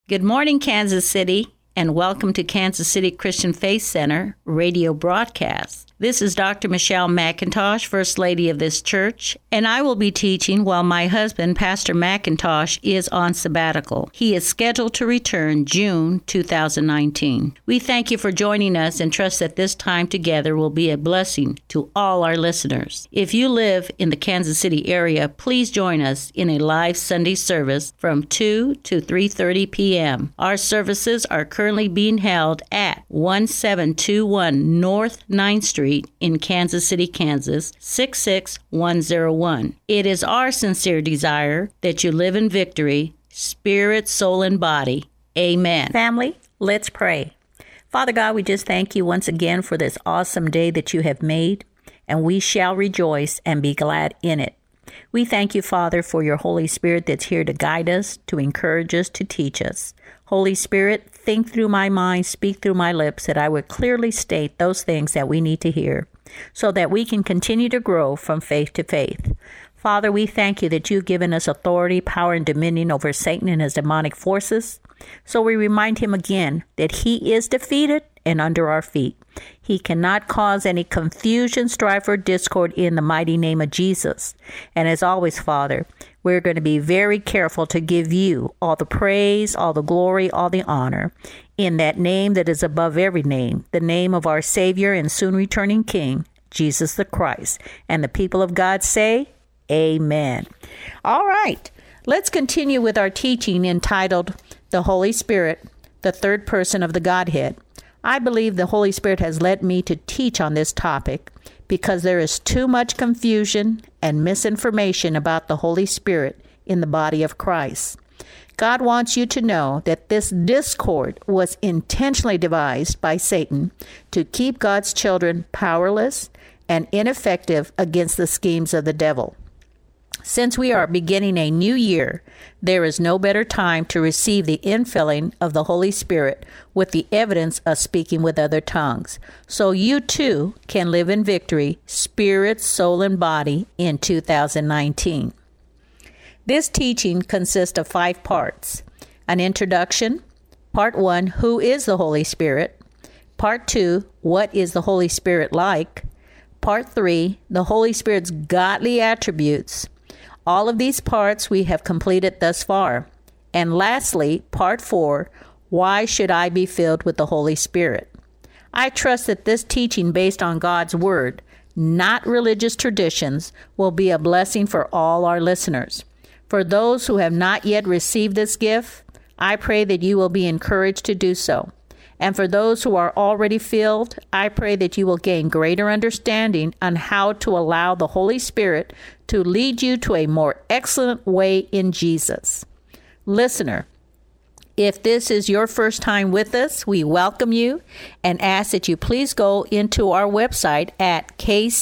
Good morning, Kansas City, and welcome to Kansas City Christian Faith Center radio broadcast. This is Dr. Michelle McIntosh, First Lady of this church, and I will be teaching while my husband, Pastor McIntosh, is on sabbatical. He is scheduled to return June 2019. We thank you for joining us and trust that this time together will be a blessing to all our listeners. If you live in the Kansas City area, please join us in a live Sunday service from 2 to 3:30 p.m. Our services are currently being held at 1721 North 9th Street in Kansas City, Kansas, 66101. It is our sincere desire that you live in victory, spirit, soul, and body. Amen. Family, let's pray. Father God, we just thank you once again for this awesome day that you have made, and we shall rejoice and be glad in it. We thank you, Father, for your Holy Spirit that's here to guide us, to encourage us, to teach us. Holy Spirit, think through my mind, speak through my lips, that I would clearly state those things that we need to hear, so that we can continue to grow from faith to faith. Father, we thank you that you've given us authority, power, and dominion over Satan and his demonic forces. So we remind him again that he is defeated and under our feet. He cannot cause any confusion, strife, or discord in the mighty name of Jesus. And as always, Father, we're going to be very careful to give you all the praise, all the glory, all the honor in that name that is above every name, the name of our Savior and soon returning King, Jesus the Christ. And the people of God say, Amen. All right, let's continue with our teaching entitled The Holy Spirit, the Third Person of the Godhead. I believe the Holy Spirit has led me to teach on this topic because there is too much confusion and misinformation about the Holy Spirit in the body of Christ. God wants you to know that this discord was intentionally devised by Satan to keep God's children powerless and ineffective against the schemes of the devil. Since we are beginning a new year, there is no better time to receive the infilling of the Holy Spirit with the evidence of speaking with other tongues, so you too can live in victory, spirit, soul, and body in 2019. This teaching consists of 5 parts. An introduction. Part 1, who is the Holy Spirit? Part 2, what is the Holy Spirit like? Part 3, the Holy Spirit's godly attributes. All of these parts we have completed thus far. And lastly, part 4, why should I be filled with the Holy Spirit? I trust that this teaching based on God's Word, not religious traditions, will be a blessing for all our listeners. For those who have not yet received this gift, I pray that you will be encouraged to do so. And for those who are already filled, I pray that you will gain greater understanding on how to allow the Holy Spirit to lead you to a more excellent way in Jesus. Listener, if this is your first time with us, we welcome you and ask that you please go into our website at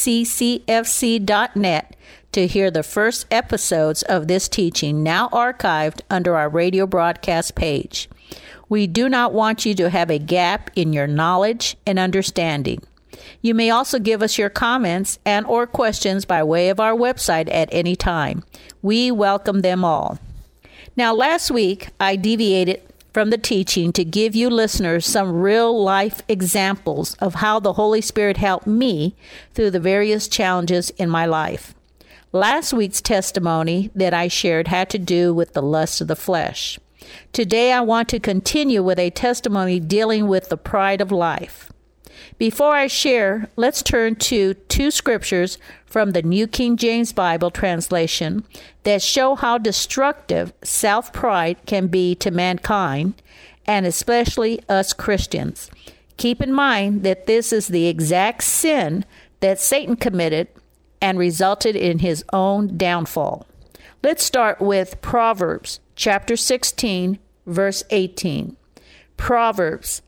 kccfc.net to hear the first episodes of this teaching, now archived under our radio broadcast page. We do not want you to have a gap in your knowledge and understanding. You may also give us your comments and or questions by way of our website at any time. We welcome them all. Now, last week, I deviated from the teaching to give you listeners some real-life examples of how the Holy Spirit helped me through the various challenges in my life. Last week's testimony that I shared had to do with the lust of the flesh. Today, I want to continue with a testimony dealing with the pride of life. Before I share, let's turn to 2 scriptures from the New King James Bible translation that show how destructive self-pride can be to mankind, and especially us Christians. Keep in mind that this is the exact sin that Satan committed and resulted in his own downfall. Let's start with Proverbs chapter 16, verse 18. Proverbs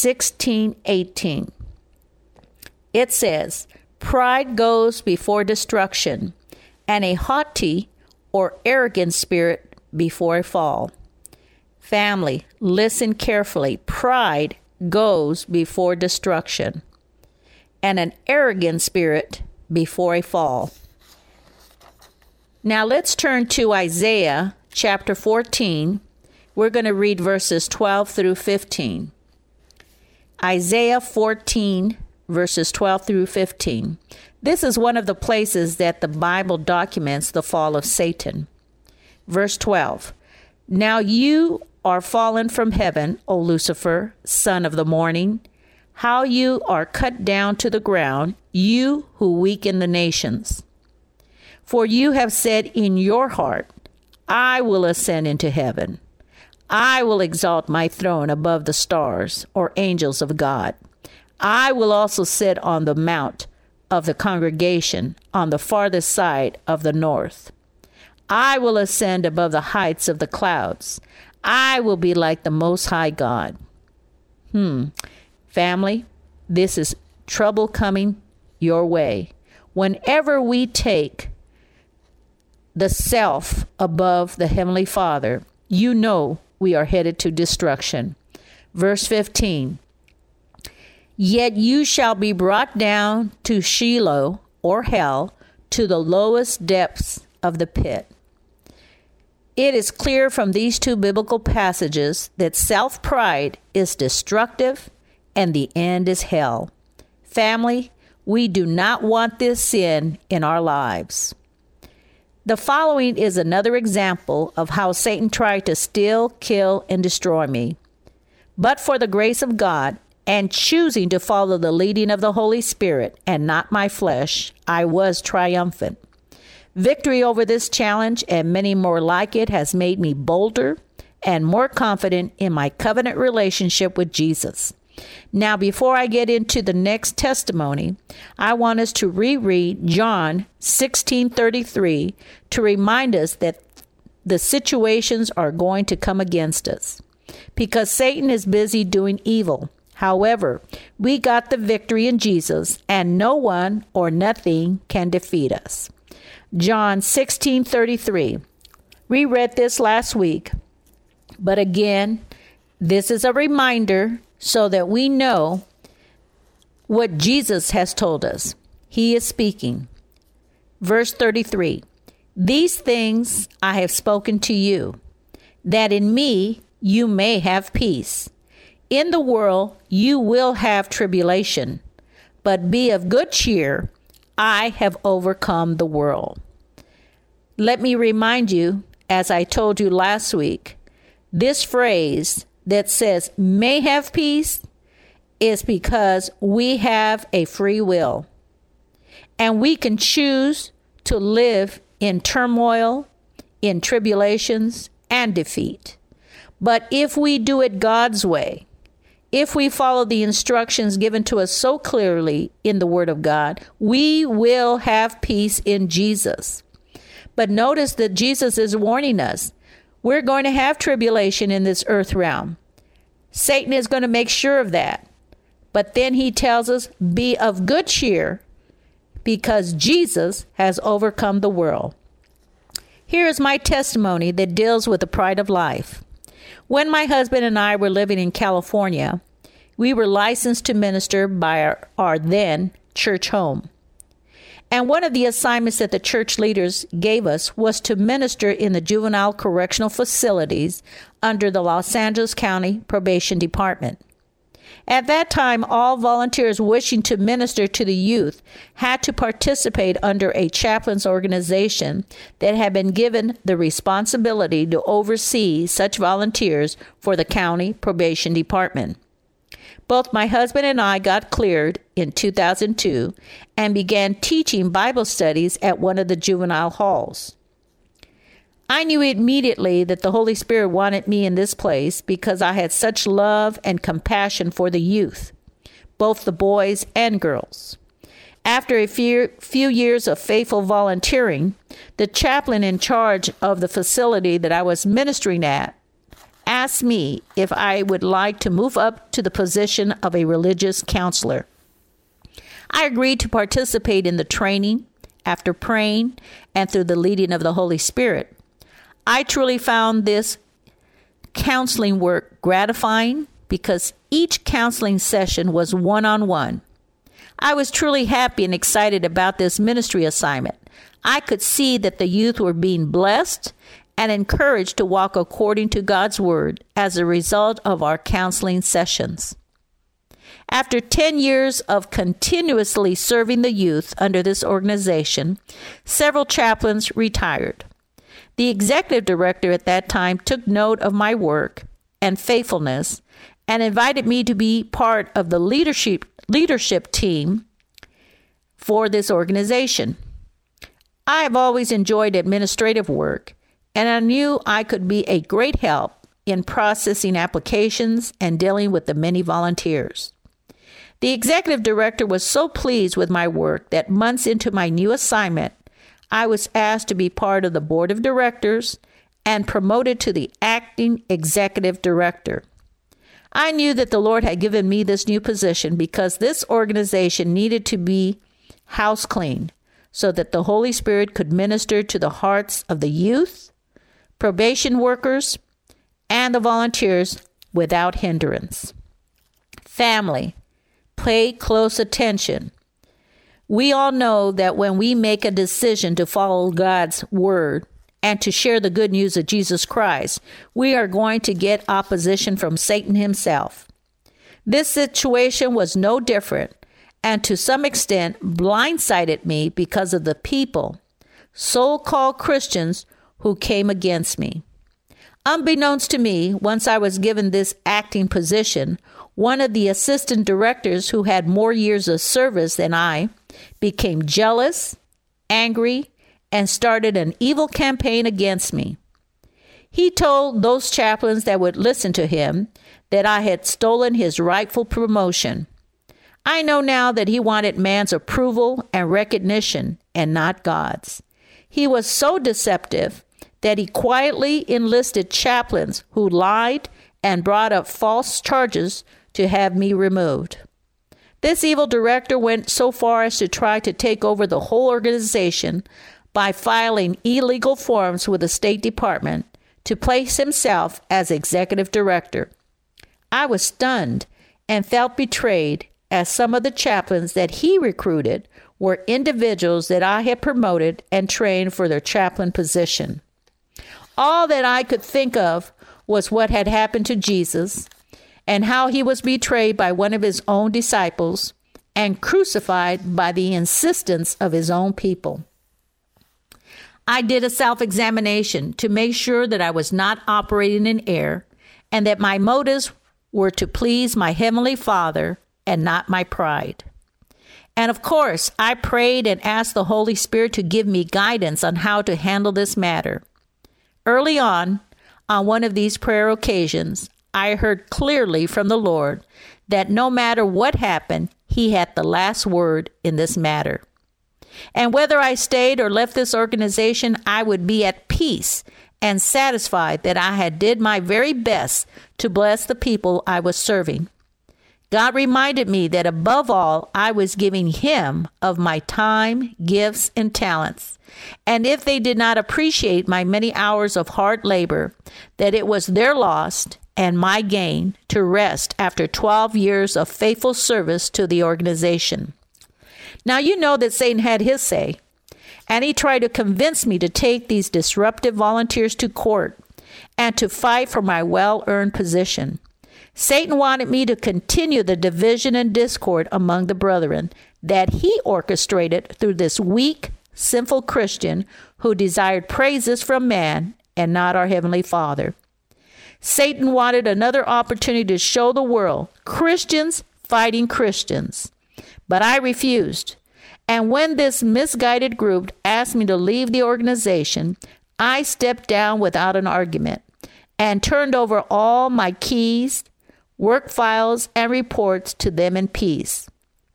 16:18. It says, "Pride goes before destruction, and a haughty or arrogant spirit before a fall." Family, listen carefully. Pride goes before destruction, and an arrogant spirit before a fall. Now let's turn to Isaiah chapter 14, We're going to read verses 12 through 15. Isaiah 14, verses 12 through 15. This is one of the places that the Bible documents the fall of Satan. Verse 12. Now you are fallen from heaven, O Lucifer, son of the morning. How you are cut down to the ground, you who weaken the nations. For you have said in your heart, I will ascend into heaven. I will exalt my throne above the stars or angels of God. I will also sit on the mount of the congregation on the farthest side of the north. I will ascend above the heights of the clouds. I will be like the Most High God. Family, this is trouble coming your way. Whenever we take the self above the Heavenly Father, you know we are headed to destruction. Verse 15. Yet you shall be brought down to Sheol or hell, to the lowest depths of the pit. It is clear from these two biblical passages that self-pride is destructive and the end is hell. Family, we do not want this sin in our lives. The following is another example of how Satan tried to steal, kill, and destroy me. But for the grace of God and choosing to follow the leading of the Holy Spirit and not my flesh, I was triumphant. Victory over this challenge and many more like it has made me bolder and more confident in my covenant relationship with Jesus. Now, before I get into the next testimony, I want us to reread John 16:33 to remind us that the situations are going to come against us because Satan is busy doing evil. However, we got the victory in Jesus, and no one or nothing can defeat us. John 16:33. We read this last week, but again, this is a reminder so that we know what Jesus has told us. He is speaking. Verse 33. These things I have spoken to you, that in me you may have peace. In the world you will have tribulation, but be of good cheer. I have overcome the world. Let me remind you, as I told you last week, this phrase that says may have peace is because we have a free will. And we can choose to live in turmoil, in tribulations, and defeat. But if we do it God's way, if we follow the instructions given to us so clearly in the Word of God, we will have peace in Jesus. But notice that Jesus is warning us. We're going to have tribulation in this earth realm. Satan is going to make sure of that. But then he tells us, be of good cheer because Jesus has overcome the world. Here is my testimony that deals with the pride of life. When my husband and I were living in California, we were licensed to minister by our then church home. And one of the assignments that the church leaders gave us was to minister in the juvenile correctional facilities under the Los Angeles County Probation Department. At that time, all volunteers wishing to minister to the youth had to participate under a chaplain's organization that had been given the responsibility to oversee such volunteers for the county probation department. Both my husband and I got cleared in 2002 and began teaching Bible studies at one of the juvenile halls. I knew immediately that the Holy Spirit wanted me in this place because I had such love and compassion for the youth, both the boys and girls. After a few years of faithful volunteering, the chaplain in charge of the facility that I was ministering at asked me if I would like to move up to the position of a religious counselor. I agreed to participate in the training after praying and through the leading of the Holy Spirit. I truly found this counseling work gratifying because each counseling session was one-on-one. I was truly happy and excited about this ministry assignment. I could see that the youth were being blessed and encouraged to walk according to God's word as a result of our counseling sessions. After 10 years of continuously serving the youth under this organization, several chaplains retired. The executive director at that time took note of my work and faithfulness and invited me to be part of the leadership team for this organization. I have always enjoyed administrative work, and I knew I could be a great help in processing applications and dealing with the many volunteers. The executive director was so pleased with my work that months into my new assignment, I was asked to be part of the board of directors and promoted to the acting executive director. I knew that the Lord had given me this new position because this organization needed to be house clean so that the Holy Spirit could minister to the hearts of the youth, probation workers, and the volunteers without hindrance. Family, pay close attention. We all know that when we make a decision to follow God's word and to share the good news of Jesus Christ, we are going to get opposition from Satan himself. This situation was no different, and to some extent blindsided me because of the people, so-called Christians, who came against me. Unbeknownst to me, once I was given this acting position, one of the assistant directors who had more years of service than I became jealous, angry, and started an evil campaign against me. He told those chaplains that would listen to him that I had stolen his rightful promotion. I know now that he wanted man's approval and recognition and not God's. He was so deceptive that he quietly enlisted chaplains who lied and brought up false charges to have me removed. This evil director went so far as to try to take over the whole organization by filing illegal forms with the State Department to place himself as executive director. I was stunned and felt betrayed, as some of the chaplains that he recruited were individuals that I had promoted and trained for their chaplain position. All that I could think of was what had happened to Jesus and how he was betrayed by one of his own disciples and crucified by the insistence of his own people. I did a self-examination to make sure that I was not operating in error and that my motives were to please my Heavenly Father and not my pride. And of course, I prayed and asked the Holy Spirit to give me guidance on how to handle this matter. Early on one of these prayer occasions, I heard clearly from the Lord that no matter what happened, he had the last word in this matter. And whether I stayed or left this organization, I would be at peace and satisfied that I had did my very best to bless the people I was serving. God reminded me that above all, I was giving him of my time, gifts, and talents. And if they did not appreciate my many hours of hard labor, that it was their loss and my gain to rest after 12 years of faithful service to the organization. Now, you know that Satan had his say, and he tried to convince me to take these disruptive volunteers to court and to fight for my well-earned position. Satan wanted me to continue the division and discord among the brethren that he orchestrated through this weak, sinful Christian who desired praises from man and not our Heavenly Father. Satan wanted another opportunity to show the world Christians fighting Christians, but I refused. And when this misguided group asked me to leave the organization, I stepped down without an argument and turned over all my keys, work files, and reports to them in peace.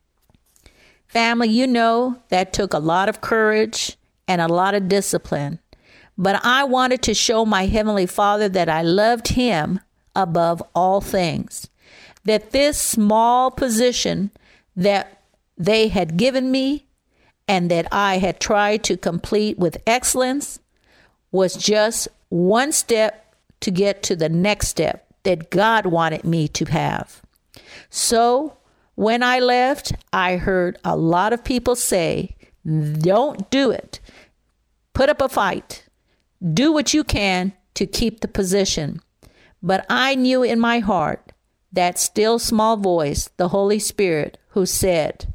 Family, you know that took a lot of courage and a lot of discipline. But I wanted to show my Heavenly Father that I loved him above all things. That this small position that they had given me and that I had tried to complete with excellence was just one step to get to the next step that God wanted me to have. So when I left, I heard a lot of people say, don't do it. Put up a fight. Do what you can to keep the position. But I knew in my heart that still small voice, the Holy Spirit, who said,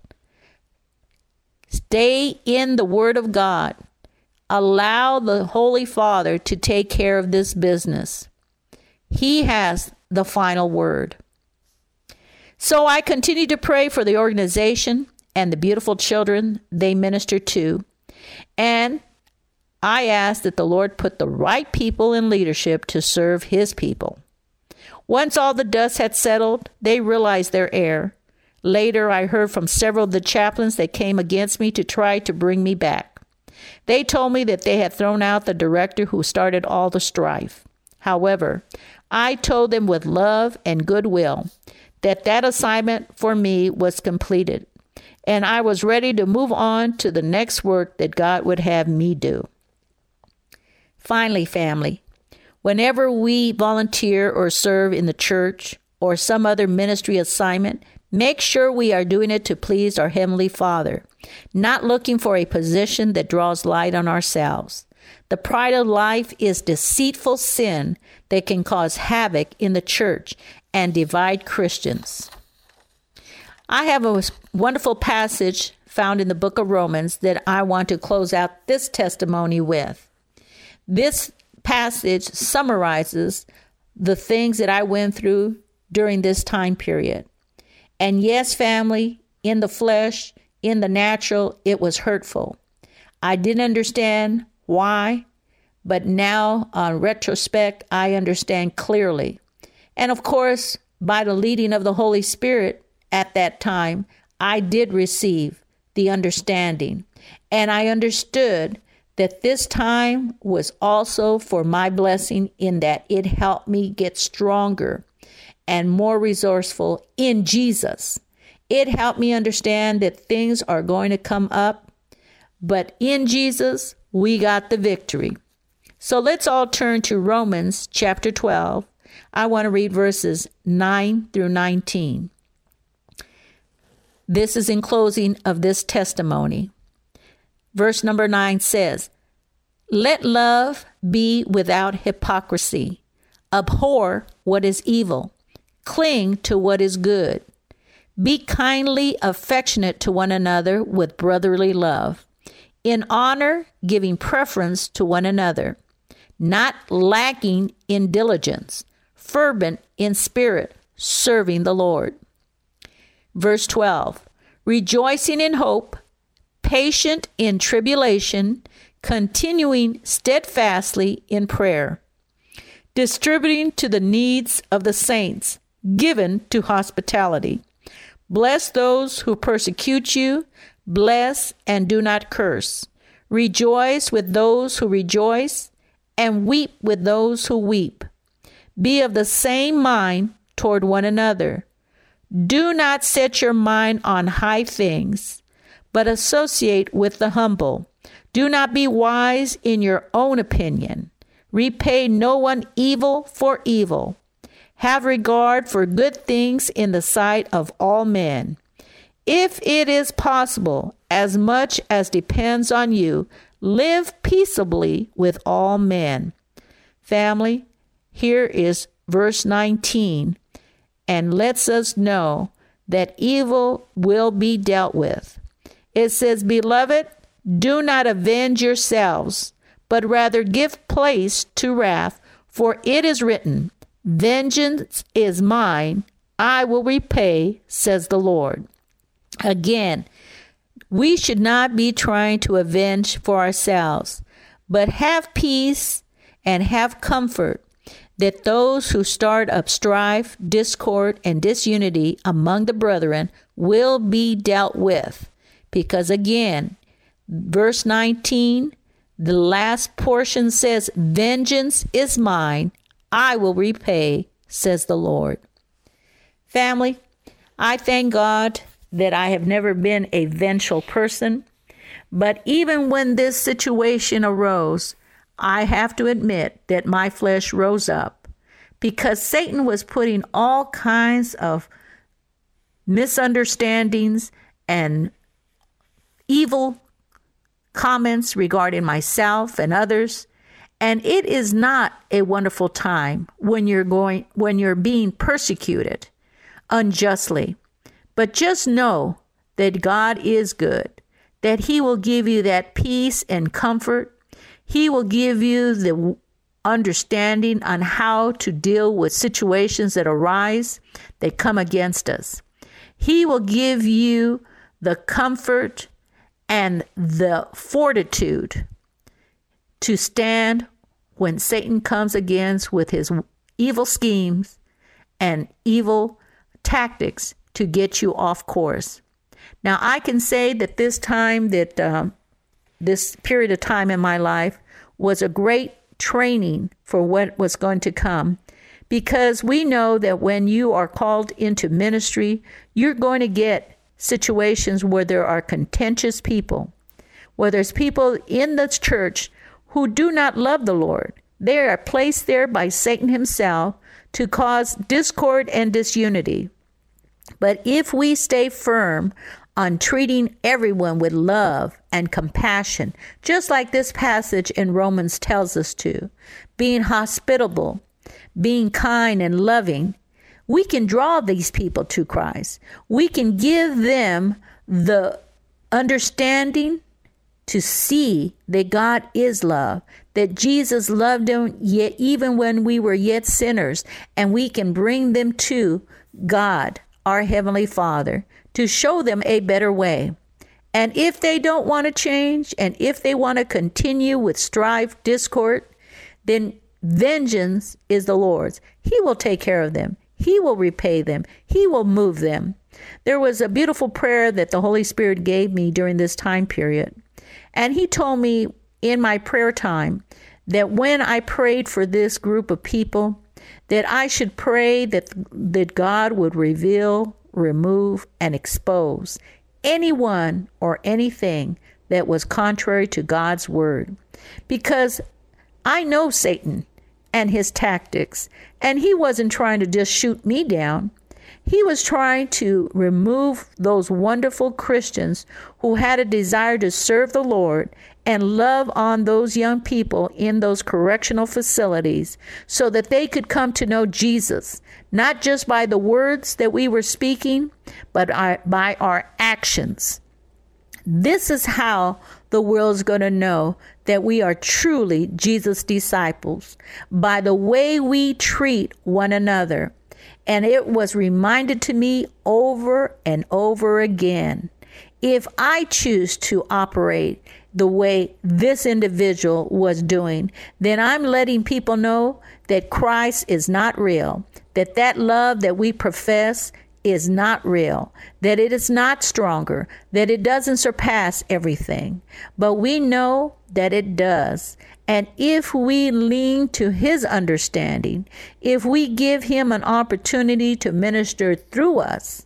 stay in the Word of God. Allow the Holy Father to take care of this business. He has the final word. So I continued to pray for the organization and the beautiful children they minister to. And I asked that the Lord put the right people in leadership to serve his people. Once all the dust had settled, they realized their error. Later, I heard from several of the chaplains that came against me to try to bring me back. They told me that they had thrown out the director who started all the strife. However, I told them with love and goodwill that assignment for me was completed, and I was ready to move on to the next work that God would have me do. Finally, family, whenever we volunteer or serve in the church or some other ministry assignment, make sure we are doing it to please our Heavenly Father, not looking for a position that draws light on ourselves. The pride of life is deceitful sin that can cause havoc in the church and divide Christians. I have a wonderful passage found in the book of Romans that I want to close out this testimony with. This passage summarizes the things that I went through during this time period. And yes, family, in the flesh, in the natural, it was hurtful. I didn't understand why, but now on retrospect, I understand clearly. And of course, by the leading of the Holy Spirit at that time, I did receive the understanding. And I understood that this time was also for my blessing in that it helped me get stronger and more resourceful in Jesus. It helped me understand that things are going to come up, but in Jesus, we got the victory. So let's all turn to Romans chapter 12. I want to read verses 9 through 19. This is in closing of this testimony. Verse number 9 says, let love be without hypocrisy. Abhor what is evil. Cling to what is good. Be kindly affectionate to one another with brotherly love. In honor, giving preference to one another. Not lacking in diligence. Fervent in spirit, serving the Lord. Verse 12. Rejoicing in hope. Patient in tribulation. Continuing steadfastly in prayer. Distributing to the needs of the saints. Given to hospitality. Bless those who persecute you. Bless and do not curse. Rejoice with those who rejoice, and weep with those who weep. Be of the same mind toward one another. Do not set your mind on high things, but associate with the humble. Do not be wise in your own opinion. Repay no one evil for evil. Have regard for good things in the sight of all men. If it is possible, as much as depends on you, live peaceably with all men. Family, here is verse 19, and lets us know that evil will be dealt with. It says, Beloved, do not avenge yourselves, but rather give place to wrath, for it is written, Vengeance is mine, I will repay, says the Lord. Again, we should not be trying to avenge for ourselves, but have peace and have comfort that those who start up strife, discord, and disunity among the brethren will be dealt with. Because again, verse 19, the last portion says, Vengeance is mine, I will repay, says the Lord. Family, I thank God that I have never been a vengeful person, but even when this situation arose, I have to admit that my flesh rose up because Satan was putting all kinds of misunderstandings and evil comments regarding myself and others. And it is not a wonderful time when you're being persecuted unjustly. But just know that God is good, that he will give you that peace and comfort. He will give you the understanding on how to deal with situations that arise that come against us. He will give you the comfort and the fortitude to stand when Satan comes against with his evil schemes and evil tactics to get you off course. Now, I can say that this period of time in my life was a great training for what was going to come, because we know that when you are called into ministry, you're going to get situations where there are contentious people, where there's people in the church who do not love the Lord. They are placed there by Satan himself to cause discord and disunity. But if we stay firm on treating everyone with love and compassion, just like this passage in Romans tells us to, being hospitable, being kind and loving, we can draw these people to Christ. We can give them the understanding to see that God is love, that Jesus loved them yet even when we were yet sinners, and we can bring them to God, our Heavenly Father, to show them a better way. And if they don't want to change, and if they want to continue with strife, discord, then vengeance is the Lord's. He will take care of them. He will repay them. He will move them. There was a beautiful prayer that the Holy Spirit gave me during this time period. And he told me in my prayer time that when I prayed for this group of people, that I should pray that God would reveal, remove, and expose anyone or anything that was contrary to God's word. Because I know Satan and his tactics, and he wasn't trying to just shoot me down. He was trying to remove those wonderful Christians who had a desire to serve the Lord and love on those young people in those correctional facilities so that they could come to know Jesus, not just by the words that we were speaking, but by our actions. This is how the world's going to know that we are truly Jesus' disciples, by the way we treat one another. And it was reminded to me over and over again. If I choose to operate the way this individual was doing, then I'm letting people know that Christ is not real, that love that we profess is not real, that it is not stronger, that it doesn't surpass everything. But we know that it does. And if we lean to his understanding, if we give him an opportunity to minister through us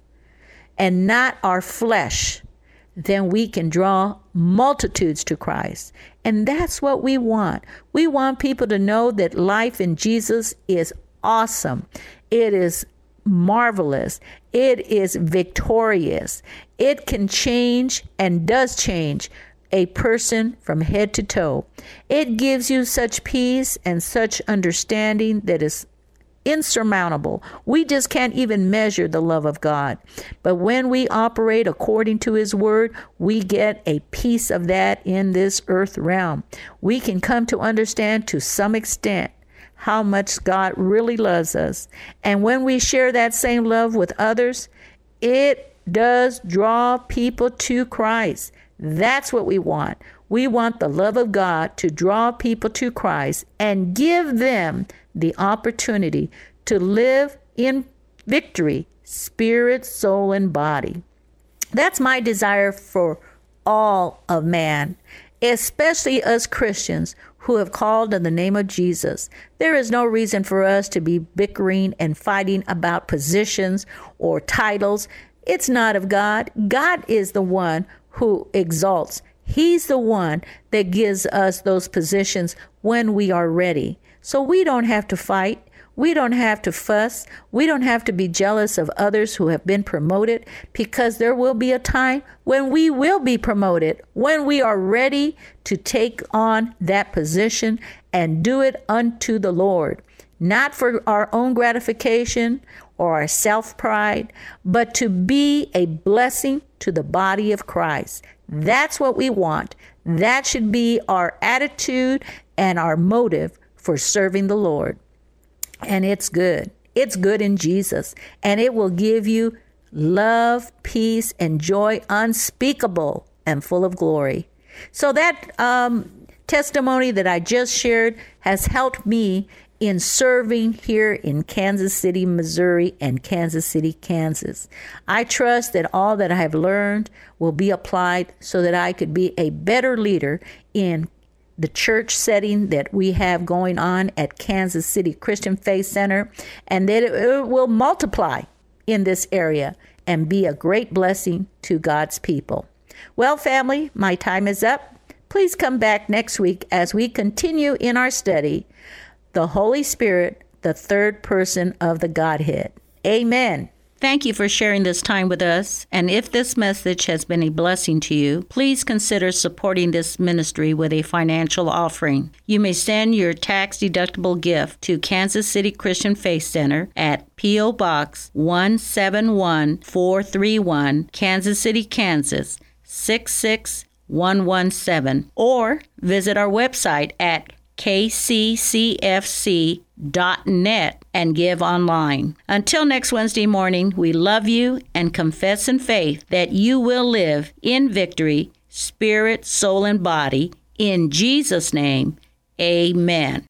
and not our flesh, then we can draw multitudes to Christ. And that's what we want. We want people to know that life in Jesus is awesome. It is marvelous. It is victorious. It can change and does change a person from head to toe. It gives you such peace and such understanding that is insurmountable. We just can't even measure the love of God. But when we operate according to his word, we get a piece of that in this earth realm. We can come to understand to some extent how much God really loves us. And when we share that same love with others, it does draw people to Christ. That's what we want. We want the love of God to draw people to Christ and give them the opportunity to live in victory, spirit, soul, and body. That's my desire for all of man, especially us Christians who have called on the name of Jesus. There is no reason for us to be bickering and fighting about positions or titles. It's not of God. God is the one who exalts. He's the one that gives us those positions when we are ready. So we don't have to fight. We don't have to fuss. We don't have to be jealous of others who have been promoted, because there will be a time when we will be promoted, when we are ready to take on that position and do it unto the Lord, not for our own gratification or our self-pride, but to be a blessing to the body of Christ. That's what we want. That should be our attitude and our motive for serving the Lord. And it's good. It's good in Jesus. And it will give you love, peace, and joy unspeakable and full of glory. So that testimony that I just shared has helped me in serving here in Kansas City, Missouri, and Kansas City, Kansas. I trust that all that I have learned will be applied so that I could be a better leader in the church setting that we have going on at Kansas City Christian Faith Center, and that it will multiply in this area and be a great blessing to God's people. Well, family, my time is up. Please come back next week as we continue in our study, the Holy Spirit, the third person of the Godhead. Amen. Thank you for sharing this time with us. And if this message has been a blessing to you, please consider supporting this ministry with a financial offering. You may send your tax-deductible gift to Kansas City Christian Faith Center at P.O. Box 171431, Kansas City, Kansas 66117, or visit our website at kccfc.net and give online. Until next Wednesday morning, we love you and confess in faith that you will live in victory, spirit, soul, and body. In Jesus' name, amen.